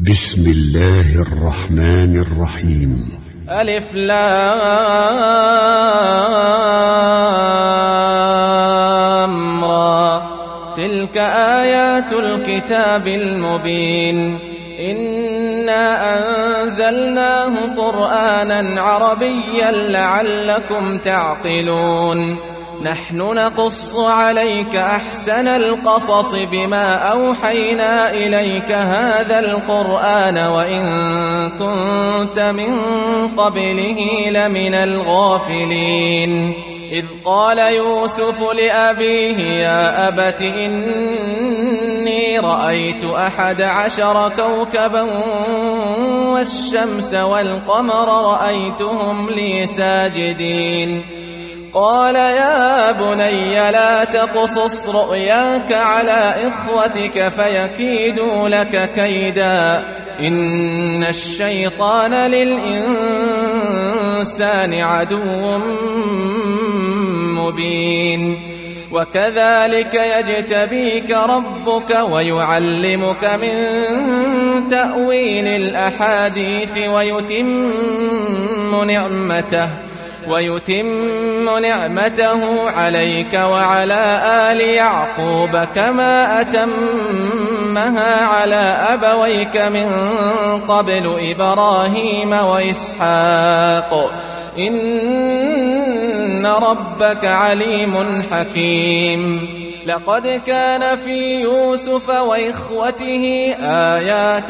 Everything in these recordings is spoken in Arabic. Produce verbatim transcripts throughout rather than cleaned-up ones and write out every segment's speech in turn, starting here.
بسم الله الرحمن الرحيم. ألف لام را، تلك آيات الكتاب المبين. إنا أنزلناه قرآنا عربيا لعلكم تعقلون. نحن نقص عليك أحسن القصص بما أوحينا إليك هذا القرآن وإن كنت من قبله لمن الغافلين. إذ قال يوسف لأبيه يا أبت إني رأيت أحد عشر كوكبا والشمس والقمر رأيتهم لي ساجدين. قال يا بني لا تقصص رؤياك على إخوتك فيكيدوا لك كيدا إن الشيطان للإنسان عدو مبين. وكذلك يجتبيك ربك ويعلمك من تأويل الأحاديث ويتم نعمته ويتم نعمته عليك وعلى آل يعقوب كما أتمها على أبويك من قبل إبراهيم وإسحاق إن ربك عليم حكيم. لقد كان في يوسف وإخوته آيات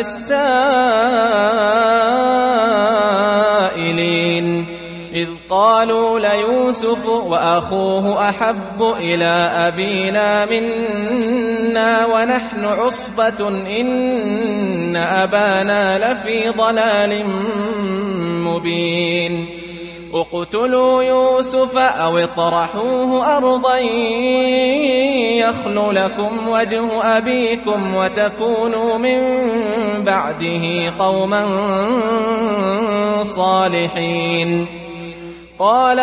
للسائلين إذ قالوا ليوسف وأخوه أحب إلى أبينا منا ونحن عصبة إن أبانا لفي ضلال مبين. اقتلوا يوسف أو اطرحوه أرضا يخل لكم وجه أبيكم وتكونوا من بعده قوما صالحين. قال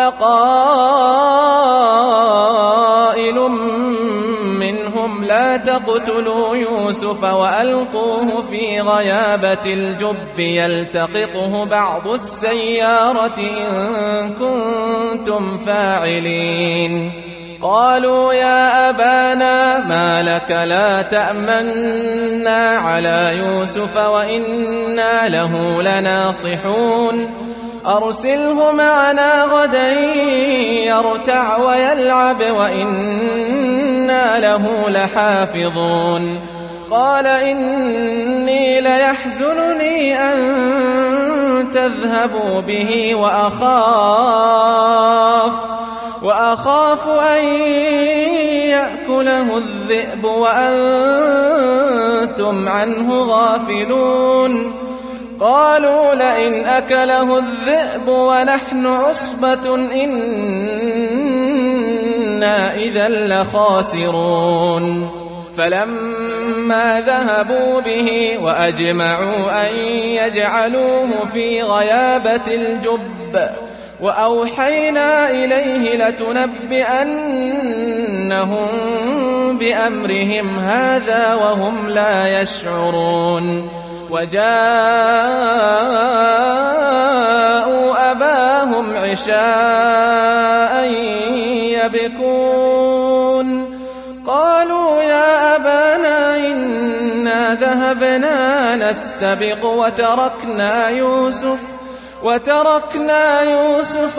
قائل منهم لا تقتلوا يوسف وألقوه في غيابة الجب يلتقطه بعض السيارة إن كنتم فاعلين. قالوا يا أبانا ما لك لا تأمنا على يوسف وإنا له لناصحون أرسله معنا غدا يرتع ويلعب وإنا له لحافظون. قال إني ليحزنني أن تذهبوا به وأخاف وأخاف أن يأكله الذئب وأنتم عنه غافلون. قالوا لئن أكله الذئب ونحن عصبة إنا إذا لخاسرون. فلما ذهبوا به وأجمعوا أن يجعلوه في غيابة الجب وأوحينا إليه لتنبئنهم بأمرهم هذا وهم لا يشعرون. وجاءوا أباهم عشاء يبكون. قالوا يا أبانا إنا ذهبنا نستبق وتركنا يوسف وتركنا يوسف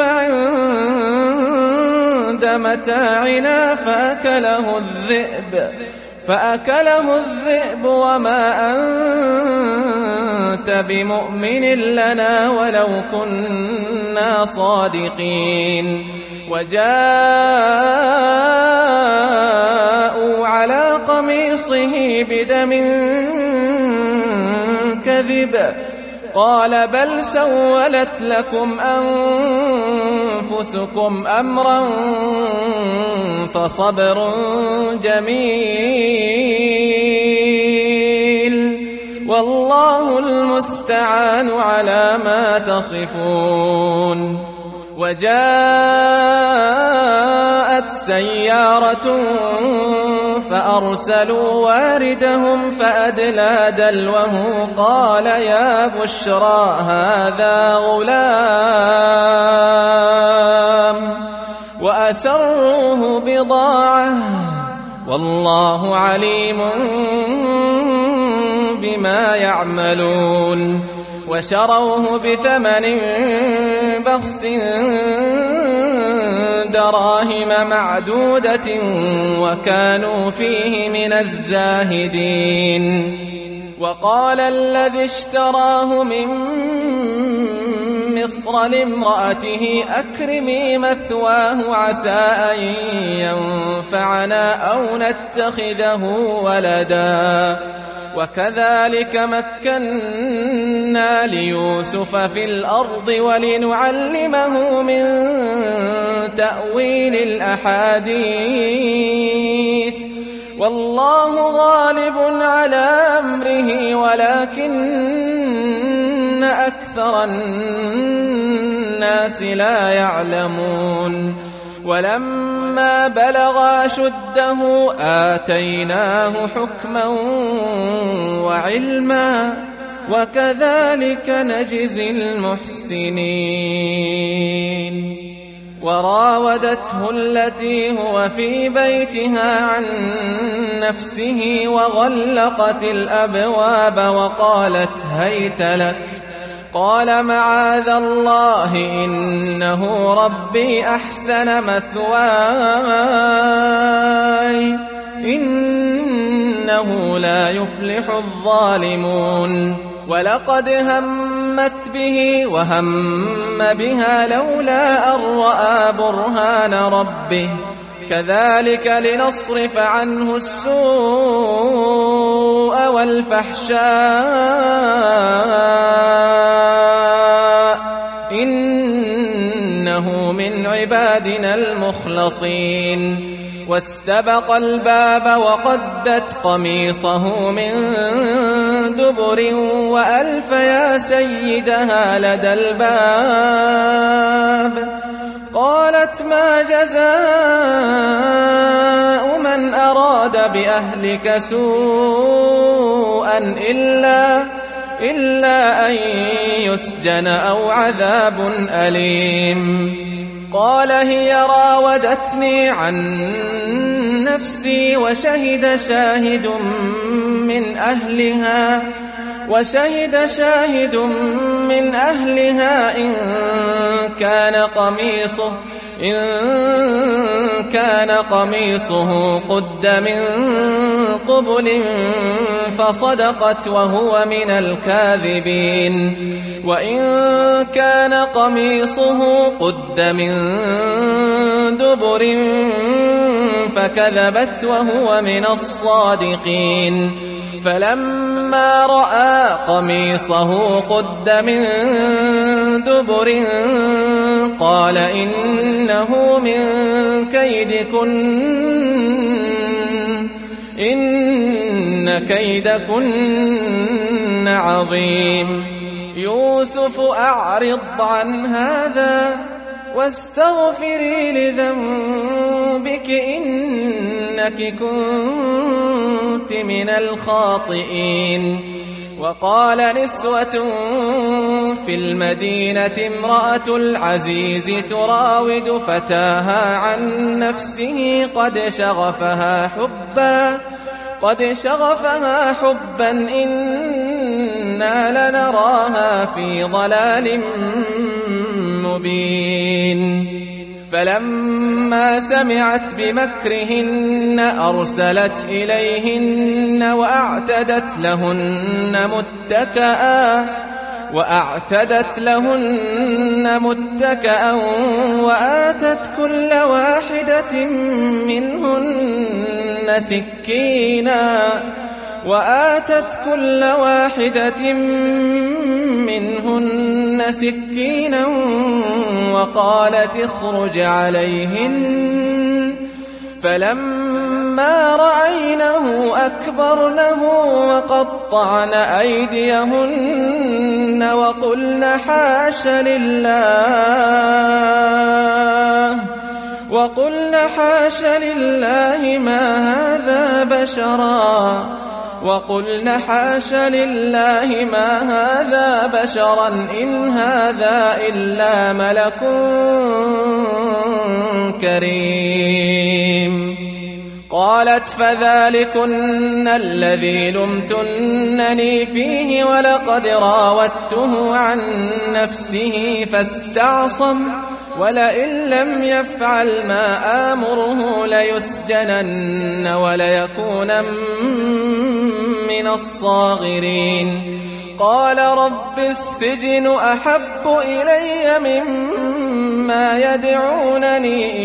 عند متاعنا فأكله الذئب فأكله الذئب وما أنت بمؤمن لنا ولو كنا صادقين. وجاءوا على قميصه بدم كذب قال بل سولت لكم أنفسكم أمرا فصبر جميل والله المستعان على ما تصفون. وجاءت سيارة فأرسلوا واردهم فأدلى دلوه قال يا بشرى هذا غلام وأسروه بضاعة والله عليم بما يعملون وشروه بثمن بخس دراهم معدودة وكانوا فيه من الزاهدين. وقال الذي اشتراه من مصر لامرأته أكرمي مثواه عسى أن ينفعنا أو نتخذه ولدا وكذلك مكنا ليوسف في الأرض ولنعلمه من تأويل الأحاديث والله غالب على أمره ولكن أكثر الناس لا يعلمون. ولما بلغ أشده آتيناه حكما وعلما وكذلك نجزي المحسنين. وراودته التي هو في بيتها عن نفسه وغلقت الأبواب وقالت هيت لك قال معاذ الله إنه ربي أحسن مثواي إنه لا يفلح الظالمون. ولقد همت به وهم بها لولا أن رأى برهان ربه كذلك لنصرف عنه السوء والفحشاء إنه من عبادنا المخلصين. واستبق الباب وقدت قميصه من دبر وألف يا سيدها لدى الباب قالت ما جزاء من أراد بأهلك سوءا إلا, إلا أن يسجن أو عذاب أليم. قال هي راودتني عن نفسي وشهد شاهد من أهلها وشهد شاهد من أهلها إن كان قميصه إن كان قميصه قد من قبل فصدقت وهو من الكاذبين وإن كان قميصه قد من دبر فكذبت وهو من الصادقين. فلما رأى قميصه قد من دبر قال إنه من كيدكن إن كيدكن عظيم. يوسف أعرض عن هذا واستغفري لذنبك إنك كنت من الخاطئين. وقال نسوة في المدينة امرأة العزيز تراود فتاها عن نفسه قد شغفها حبا قد شغفها حبا إنا لنراها في ضلال مبين. فلما سمعت بمكرهن أرسلت إليهن وأعتدت لهن متكئا وأعتدت لهن متكئا وآتت كل واحدة منهن سكينا وآتت كل واحدة منهن سكينا وقالت اخرج عليهن فلما رأينه أكبرنه وقطعن أيديهن وقلن حاش لله وقلن حاش لله ما هذا بشرا وقلن حاش لله ما هذا بشرا إن هذا إلا ملك كريم. قالت فذلكن الذي لمتنني فيه ولقد راودته عن نفسه فاستعصم ولئن لم يفعل ما آمره ليسجنن وليكون من الصاغرين. قال رب السجن أحب إلي مما يدعونني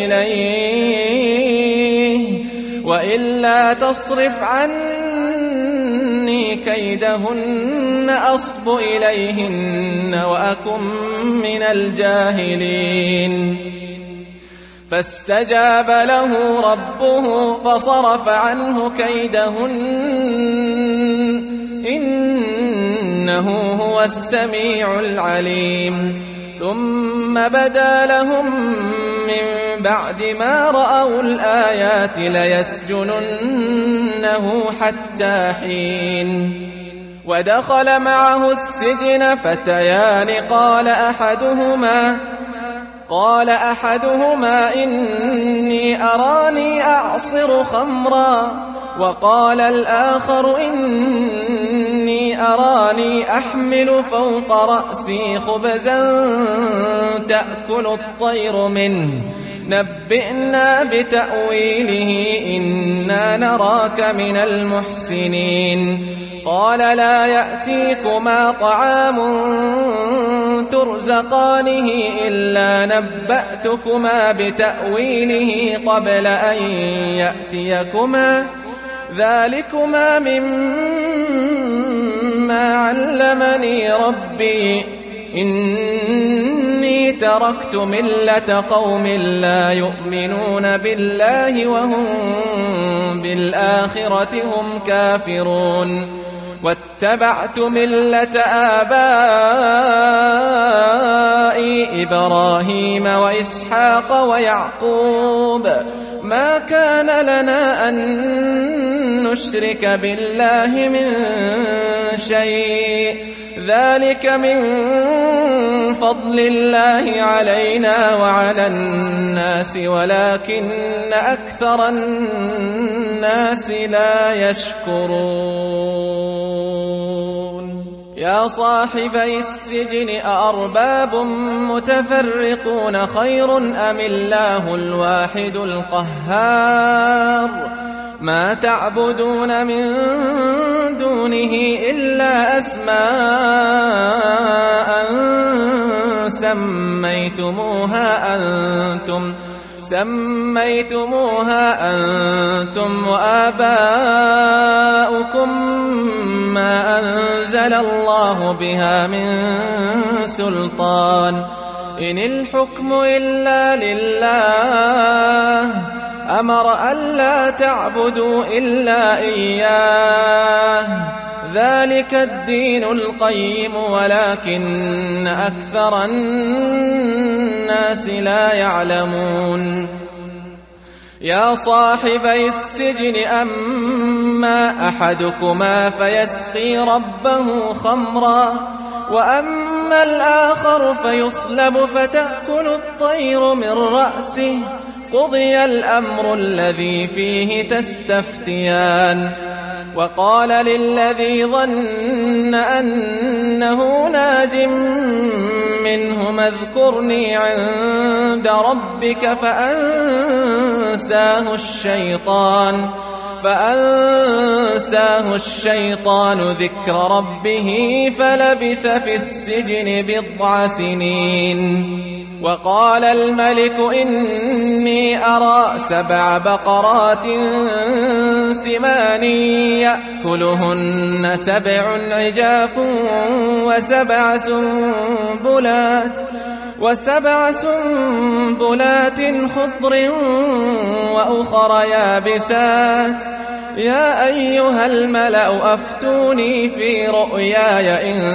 إليه وإلا تصرف عني كيدهن أصب إليهن وأكن من الجاهلين. فاستجاب له ربه فصرف عنه كيدهن إنه هو السميع العليم. ثم بدا لهم من بعد ما رأوا الآيات ليسجننه حتى حين. ودخل معه السجن فتيان قال أحدهما قال أحدهما إني أراني أعصر خمرا وقال الآخر إني أراني أحمل فوق رأسي خبزا تأكل الطير منه نبئنا بتأويله إنا نراك من المحسنين. قال لا يأتيكما طعام ترزقانه إلا نبأتكما بتأويله قبل أن يأتيكما ذلكما مما علمني ربي إني تركت ملة قوم لا يؤمنون بالله وهم بالآخرة هم كافرون واتبعت ملة آبائي إبراهيم وإسحاق ويعقوب ما كان لنا أن نشرك بالله من شيء ذلك من فضل الله علينا وعلى الناس ولكن أكثر الناس لا يشكرون. يا صاحبي السجن أأرباب متفرقون خير أم الله الواحد القهار ما تعبدون من دونه إلا أسماء سميتموها أنتم سميتموها أنتم وآباؤكم ما أنزل الله بها من سلطان إن الحكم إلا لله أمر ألا تعبدوا إلا إياه ذلك الدين القيم ولكن أكثر الناس لا يعلمون. يا صاحبي السجن أما أحدكما فيسقي ربه خمرا وأما الآخر فيصلب فتأكل الطير من رأسه قضي الأمر الذي فيه تستفتيان. وقال للذي ظن أنه ناج منهما اذكرني عند ربك فأنساه الشيطان فأنساه الشيطان ذكر ربه فلبث في السجن بضع سنين. وقال الملك إني أرى سبع بقرات سمان يأكلهن سبع عجاف وسبع سنبلات وسبع سنبلات خضر وأخر يابسات يا أيها الملأ أفتوني في رؤياي إن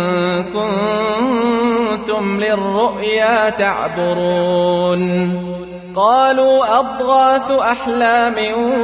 كنتم للرؤيا تعبرون قالوا أضغاث أحلام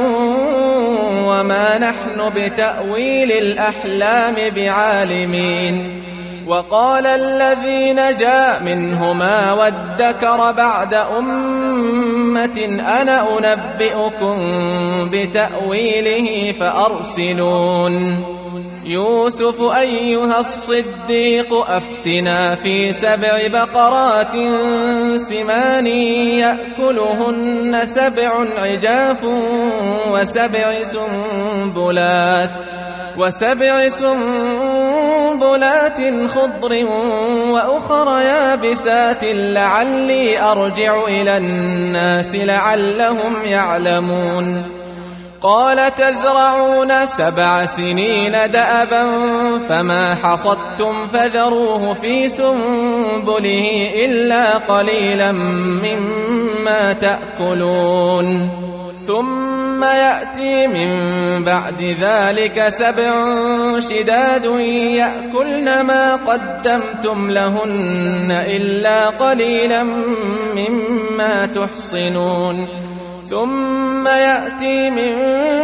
وما نحن بتأويل الأحلام بعالمين وقال الذي نجا منهما وادكر بعد أمة أنا أنبئكم بتأويله فأرسلون يوسف أيها الصديق أفتنا في سبع بقرات سمان يأكلهن سبع عجاف وسبع سنبلات وسبع سنبلات خضر وأخر يابسات لعلي أرجع إلى الناس لعلهم يعلمون قال تزرعون سبع سنين دأبا فما حصدتم فذروه في سنبله إلا قليلا مما تأكلون ثم يأتي من بعد ذلك سبع شداد يأكلن ما قدمتم لهن إلا قليلا مما تحصنون ثم يأتي من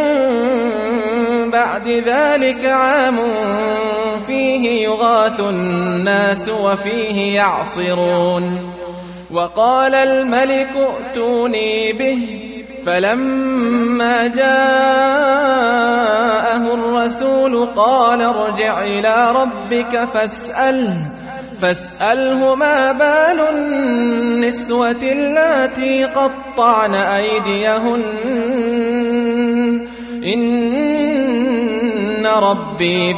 بعد ذلك عام فيه يغاث الناس وفيه يعصرون وقال الملك ائتوني به فلما جاءه الرسول قال ارجع إلى ربك فاسأله فاسأله ما بال النسوة اللاتي قطعن أيديهن إن ربي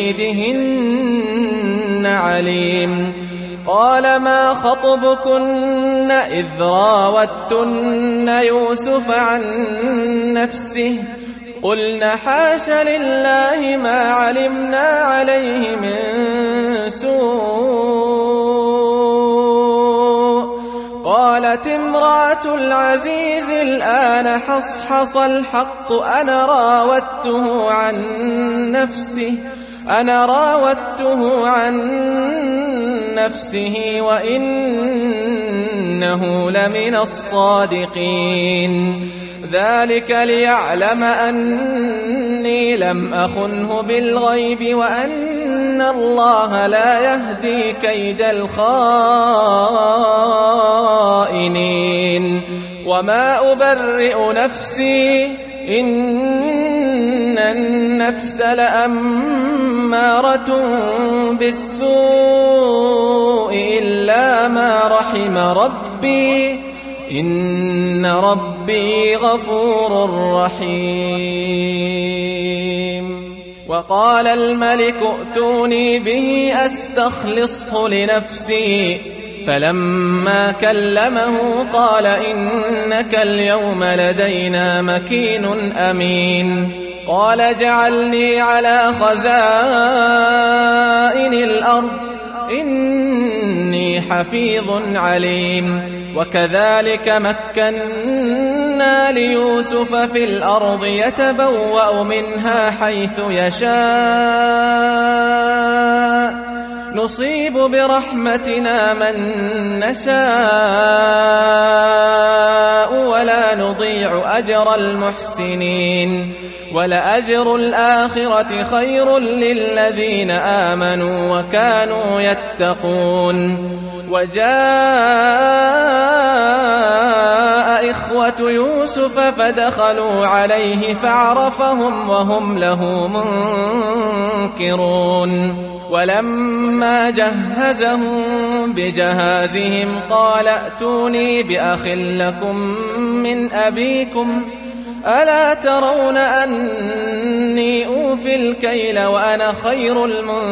بكيدهن عليم قال ما خطبكن إذ راوتن يوسف عن نفسه قلنا حاش لله ما علمنا عليه من سوء قالت امرأة العزيز الآن حصحص الحق أنا راودته عن نفسه أنا راودته عن نفسه وإنه لمن الصادقين ذلك ليعلم أني لم أخنه بالغيب وأن الله لا يهدي كيد الخائنين وما أبرئ نفسي إن النفس لأمارة بالسوء إلا ما رحم ربي إن ربي غفور رحيم وقال الملك ائتوني به أستخلصه لنفسي فلما كلمه قال إنك اليوم لدينا مكين أمين قال اجعلني على خزائن الأرض إني حفيظ عليم وكذلك مكنا ليوسف في الأرض يتبوأ منها حيث يشاء نصيب برحمتنا من نشاء ولا نضيع أجر المحسنين ولأجر الآخرة خير للذين آمنوا وكانوا يتقون وجاء إخوة يوسف فدخلوا عليه فعرفهم وهم له منكرون ولما جهزهم بجهازهم قال ائتوني بأخ لكم من أبيكم ألا ترون أني أوفي الكيل وأنا خير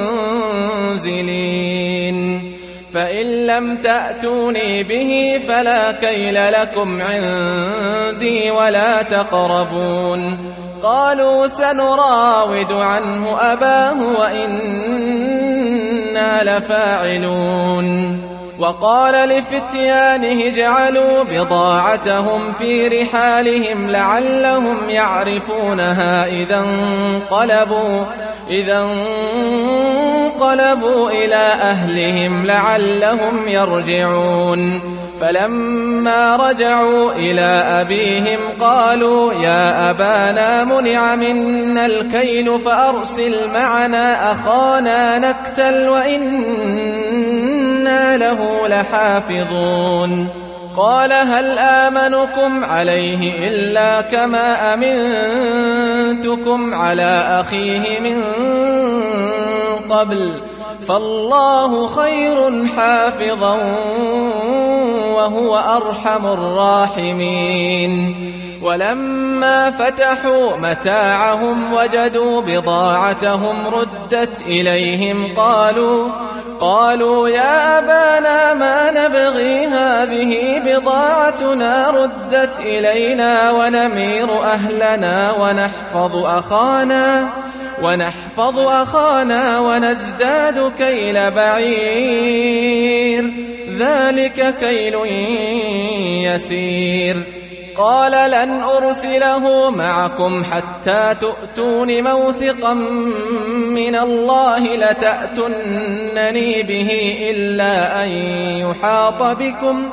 المنزلين فإن لم تأتوني به فلا كيل لكم عندي ولا تقربون قالوا سنراود عنه أباه وإنا لفاعلون وقال لفتيانه اجعلوا بضاعتهم في رحالهم لعلهم يعرفونها إذا انقلبوا, إذا انقلبوا إلى أهلهم لعلهم يرجعون. فلما رجعوا إلى أبيهم قالوا يا أبانا منع منا الكيل فأرسل معنا أخانا نكتل وإنا له لحافظون. قال هل آمنكم عليه إلا كما أمنتكم على أخيه من قبل فالله خير حافظا وهو أرحم الراحمين. ولما فتحوا متاعهم وجدوا بضاعتهم ردت إليهم قالوا قالوا يا أبانا ما نبغي هذه بضاعتنا ردت إلينا ونمير أهلنا ونحفظ أخانا ونحفظ أخانا ونزداد كيل بعير ذلك كيل يسير. قال لن أرسله معكم حتى تؤتون موثقا من الله لتأتنني به إلا أن يحاط بكم.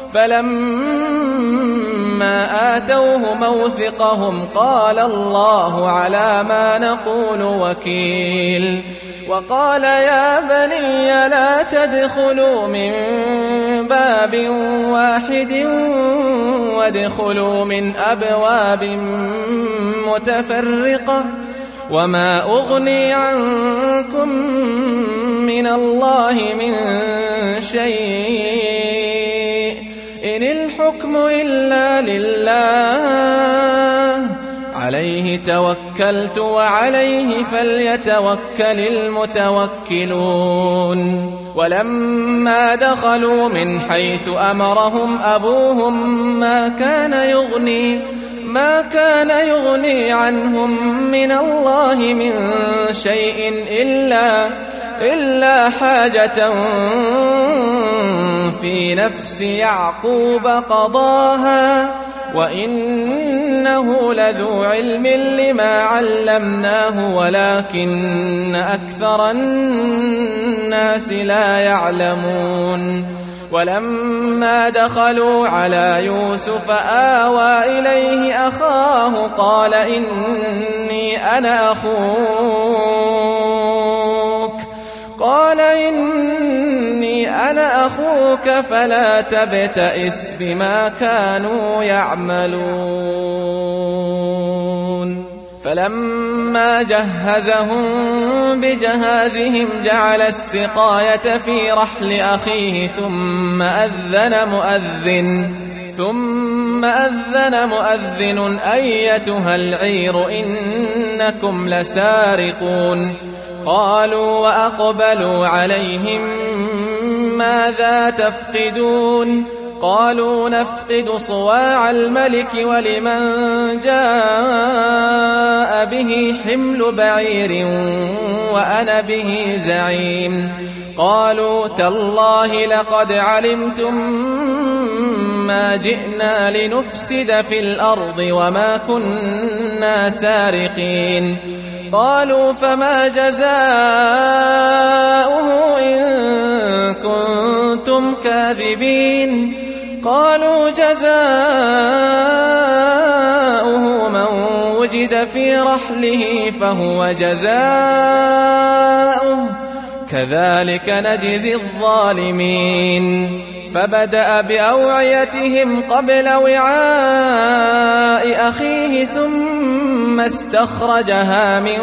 فلما آتوه موثقهم قال الله على ما نقول وكيل. وقال يا بني لا تدخلوا من باب واحد وادخلوا من أبواب متفرقة وما أغني عنكم من الله من شيء إن الحكم إلا لله عليه توكلت وعليه فليتوكل المتوكلون. ولما دخلوا من حيث أمرهم أبوهم ما كان يغني ما كان يغني عنهم من الله من شيء إلا إلا حاجة في نفس يعقوب قضاها وإنه لذو علم لما علمناه ولكن أكثر الناس لا يعلمون. ولما دخلوا على يوسف آوى إليه أخاه قال إني أنا أخوك قال إني أنا أخوك فلا تبتئس بما كانوا يعملون. فلما جهزهم بجهازهم جعل السقاية في رحل أخيه ثم أذن مؤذن ثم أذن مؤذن أيتها العير إنكم لسارقون. قالوا وأقبلوا عليهم ماذا تفقدون قالوا نفقد صواع الملك ولمن جاء به حمل بعير وأنا به زعيم. قالوا تالله لقد علمتم ما جئنا لنفسد في الأرض وما كنا سارقين. قالوا فما جزاؤه إن كنتم كاذبين. قالوا جزاؤه من وجد في رحله فهو جزاؤه كذلك نجزي الظالمين. فبدأ بأوعيتهم قبل وعاء أخيه ثم استخرجها من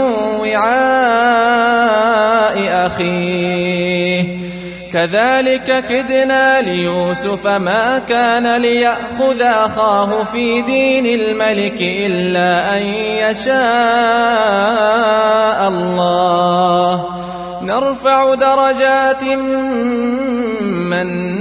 وعاء أخيه كذلك كدنا ليوسف ما كان ليأخذ أخاه في دين الملك إلا أن يشاء الله نرفع درجات من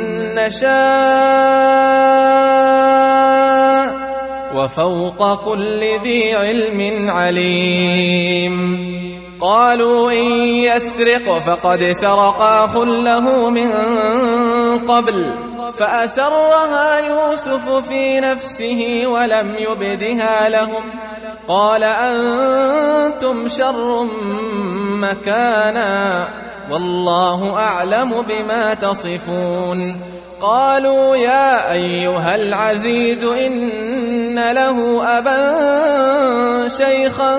نشاء وفوق كل ذي علم عليم. قالوا إن يسرق فقد سرق أخ له من قبل فأسرها يوسف في نفسه ولم يبدها لهم قال أنتم شر مكانا والله أعلم بما تصفون قالوا يا أيها العزيز إن له أبا شيخا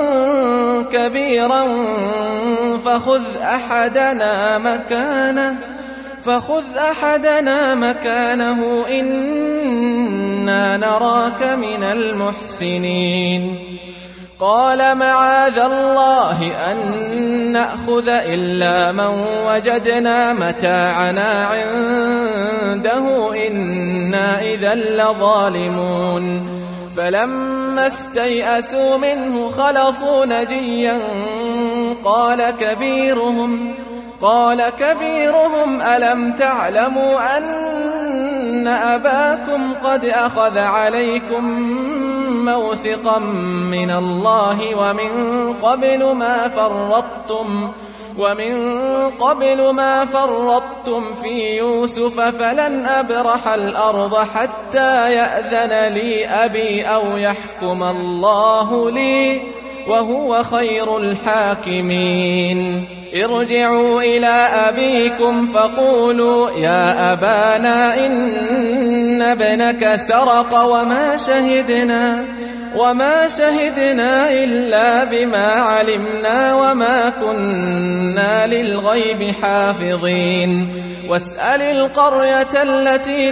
كبيرا فخذ أحدنا مكانه فخذ أحدنا مكانه إنا نراك من المحسنين قال معاذ الله أن نأخذ إلا من وجدنا متاعنا عنده إنا إذا لظالمون فلما استيئسوا منه خلصوا نجيا قال كبيرهم قال كبيرهم ألم تعلموا أن أباكم قد أخذ عليكم موثقا من الله ومن قبل ما فرطتم ومن قبل ما فرطتم في يوسف فلن أبرح الأرض حتى يأذن لي أبي أو يحكم الله لي وهو خير الحاكمين ارجعوا إلى أبيكم فقولوا يا أبانا إن ابنك سرق وما شهدنا وما شهدنا إلا بما علمنا وما كنا للغيب حافظين واسأل القرية التي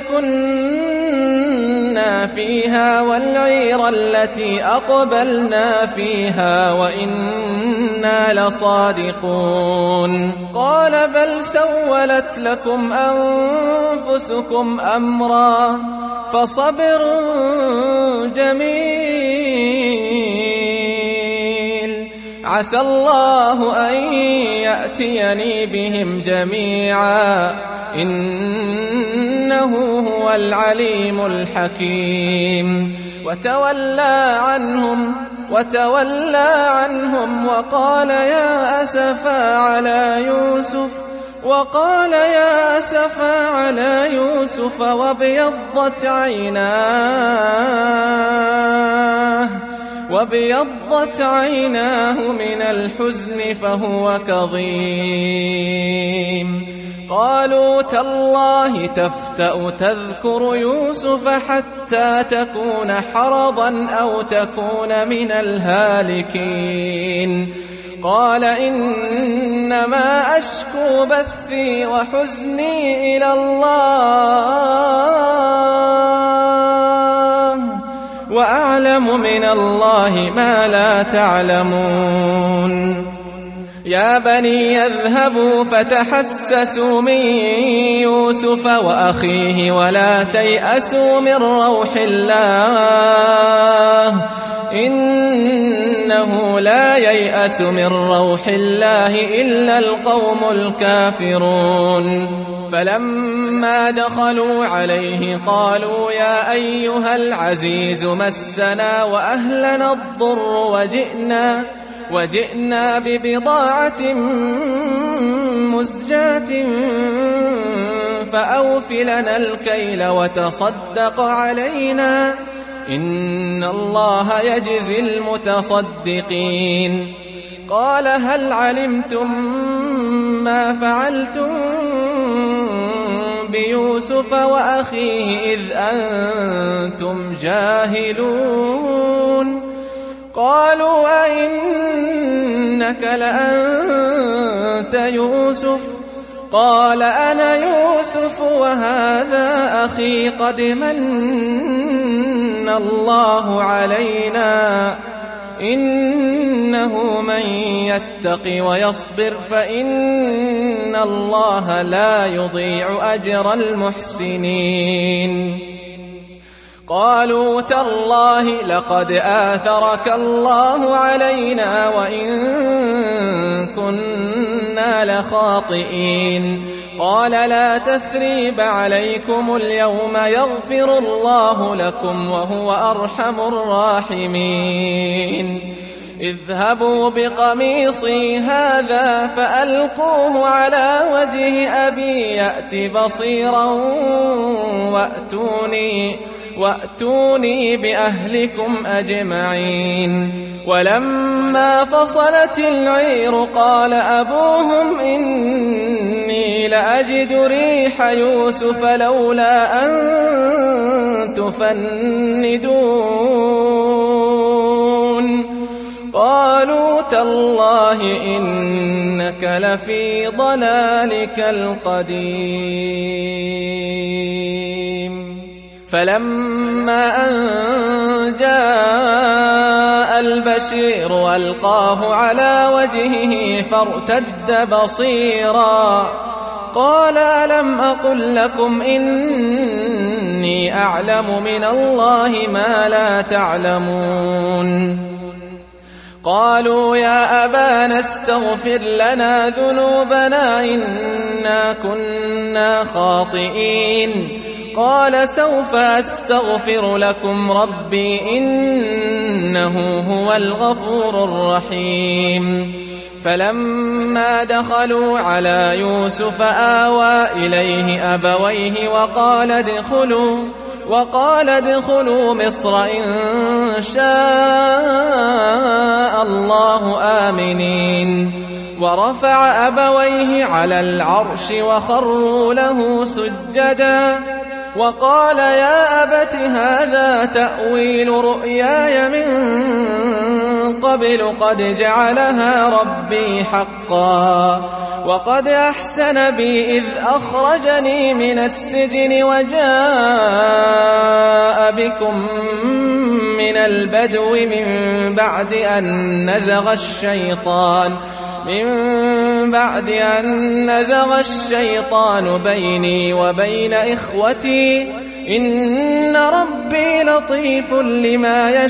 كنا فيها والعير التي أقبلنا فيها وإنا لصادقون قال بل سولت لكم أنفسكم أمرا فصبر جميل عسى الله أن يأتيني بهم جميعا إنه هو العليم الحكيم وتولى عنهم وتولى عنهم وقال يا أسفا على يوسف وقال يا أسفا على يوسف وابيضت عيناه وابيضت عيناه من الحزن فهو كظيم قالوا تالله تفتأ تذكر يوسف حتى تكون حرضا أو تكون من الهالكين قال إنما أشكو بثي وحزني إلى الله وأعلم من الله ما لا تعلمون يا بني يذهبوا فتحسسوا من يوسف وأخيه ولا تيأسوا من روح الله إنه لا ييأس من روح الله إلا القوم الكافرون فلما دخلوا عليه قالوا يا أيها العزيز مسنا وأهلنا الضر وجئنا وجئنا ببضاعة مزجاة فأوف لنا الكيل وتصدق علينا إن الله يجزي المتصدقين قال هل علمتم ما فعلتم بيوسف وأخيه إذ أنتم جاهلون قالوا أئنك لأنت يوسف قال أنا يوسف وهذا أخي قد من الله علينا إنه من يتق ويصبر فإن الله لا يضيع أجر المحسنين قالوا تالله لقد آثرك الله علينا وإن كنا لخاطئين قال لا تثريب عليكم اليوم يغفر الله لكم وهو أرحم الراحمين اذهبوا بقميصي هذا فألقوه على وجه أبي يأت بصيرا وأتوني, وأتوني بأهلكم أجمعين. ولما فصلت العير قال أبوهم إني لأجد ريح يوسف لولا أن تفندون. قالوا تالله إنك لفي ضلالك القديم. فلما أن جاء البشير ألقاه على وجهه فارتد بصيرا قال ألم أقل لكم إني أعلم من الله ما لا تعلمون. قالوا يا أبانا استغفر لنا ذنوبنا إنا كنا خاطئين. قال سوف أستغفر لكم ربي إنه هو الغفور الرحيم. فلما دخلوا على يوسف آوى إليه أبويه وقال ادخلوا وقال ادخلوا مصر إن شاء الله آمنين. ورفع أبويه على العرش وخروا له سجدا وقال يا أبت هذا تأويل رؤياي من قبل قد جعلها ربي حقا وقد أحسن بي إذ أخرجني من السجن وجاء بكم من البدو من بعد أن نزغ الشيطان من بعد أن نزغ الشيطان بيني وبين إخوتي إن ربي لطيف لما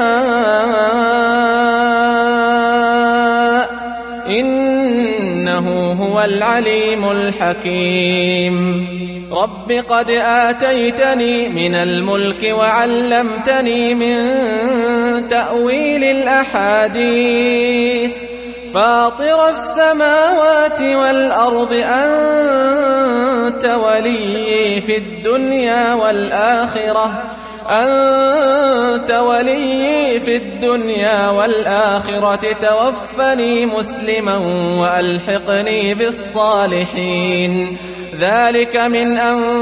يشاء إنه هو العليم الحكيم. رب قد آتيتني من الملك وعلمتني من تأويل الأحاديث فاطر السماوات والأرض أنت ولي في الدنيا والآخرة أنت ولي في الدنيا والآخرة توفني مسلما وألحقني بالصالحين. ذلك من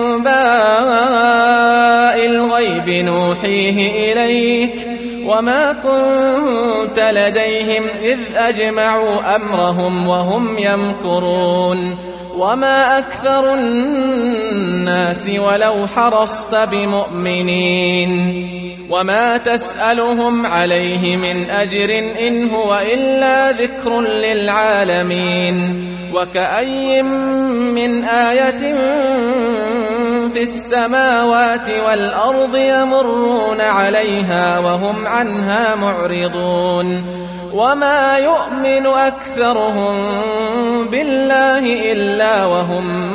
أنباء الغيب نوحيه إليك وما كنت لديهم إذ أجمعوا أمرهم وهم يمكرون. وما أكثر الناس ولو حرصت بمؤمنين. وما تسألهم عليه من أجر إن هو إلا ذكر للعالمين. وكأي من آية في السماوات والأرض يمرون عليها وهم عنها معرضون. وما يؤمن أكثرهم بالله إلا وهم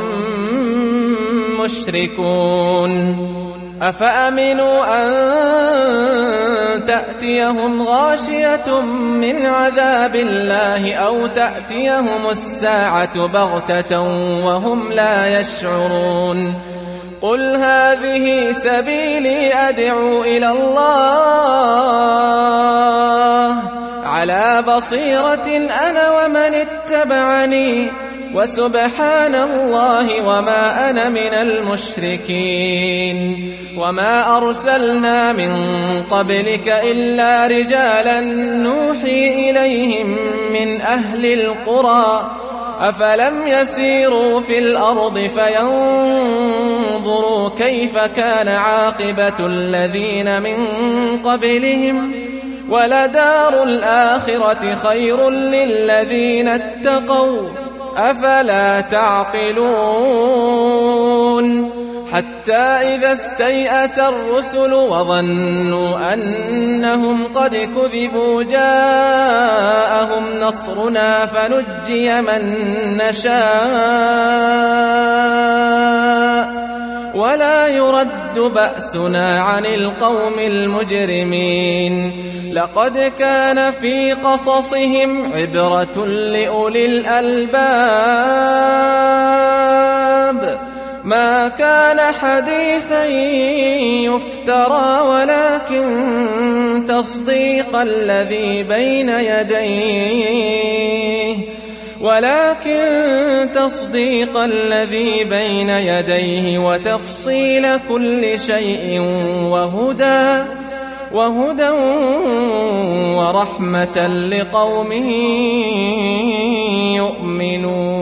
مشركون. أفأمنوا أن تأتيهم غاشية من عذاب الله أو تأتيهم الساعة بغتة وهم لا يشعرون. قل هذه سبيلي أدعو إلى الله على بصيرة أنا ومن اتبعني وسبحان الله وما أنا من المشركين. وما أرسلنا من قبلك إلا رجالا نوحي إليهم من أهل القرى أفلم يسيروا في الأرض فينظروا كيف كان عاقبة الذين من قبلهم ولدار الآخرة خير للذين اتقوا أفلا تعقلون. حتى إذا استيأس الرسل وظنوا أنهم قد كذبوا جاءهم نصرنا فنجي من نشاء ولا يرد بأسنا عن القوم المجرمين لقد كان في قصصهم عبرة لأولي الألباب ما كان حديثا يفترى ولكن تصديق الذي بين يديه ولكن تصديق الذي بين يديه وتفصيل كل شيء وهدى وهدى ورحمة لقوم يؤمنون.